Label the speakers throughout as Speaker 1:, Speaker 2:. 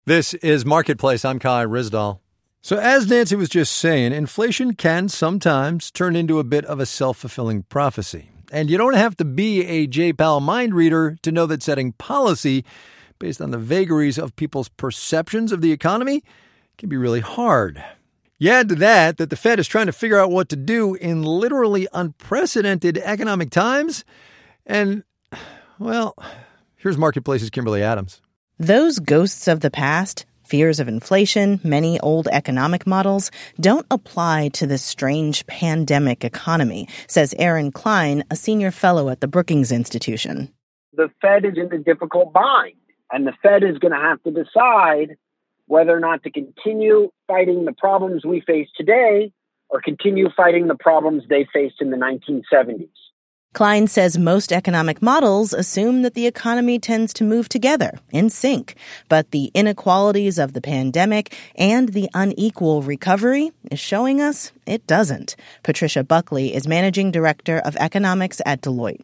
Speaker 1: This is Marketplace. I'm Kai Ryssdal. So as Nancy was just saying, inflation can sometimes turn into a bit of a self-fulfilling prophecy. And you don't have to be a J. Powell mind reader to know that setting policy based on the vagaries of people's perceptions of the economy can be really hard. You add to that the Fed is trying to figure out what to do in literally unprecedented economic times. And, well, here's Marketplace's Kimberly Adams.
Speaker 2: Those ghosts of the past, fears of inflation, many old economic models, don't apply to this strange pandemic economy, says Aaron Klein, a senior fellow at the Brookings Institution.
Speaker 3: The Fed is in a difficult bind, and the Fed is going to have to decide whether or not to continue fighting the problems we face today or continue fighting the problems they faced in the 1970s.
Speaker 2: Klein says most economic models assume that the economy tends to move together, in sync. But the inequalities of the pandemic and the unequal recovery is showing us it doesn't. Patricia Buckley is managing director of economics at Deloitte.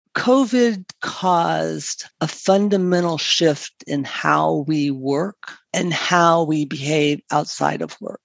Speaker 4: COVID caused a fundamental shift in how we work and how we behave outside of work.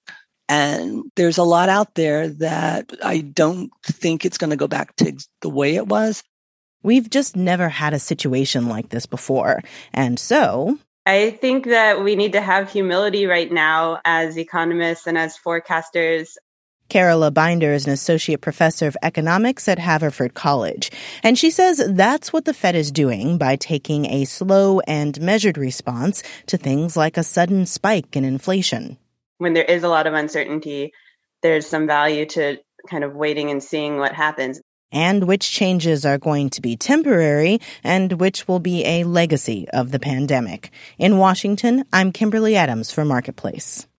Speaker 4: And there's a lot out there that I don't think it's going to go back to the way it was.
Speaker 2: We've just never had a situation like this before. And so
Speaker 5: I think that we need to have humility right now as economists and as forecasters.
Speaker 2: Carola Binder is an associate professor of economics at Haverford College. And she says that's what the Fed is doing by taking a slow and measured response to things like a sudden spike in inflation.
Speaker 5: When there is a lot of uncertainty, there's some value to kind of waiting and seeing what happens.
Speaker 2: And which changes are going to be temporary and which will be a legacy of the pandemic. In Washington, I'm Kimberly Adams for Marketplace.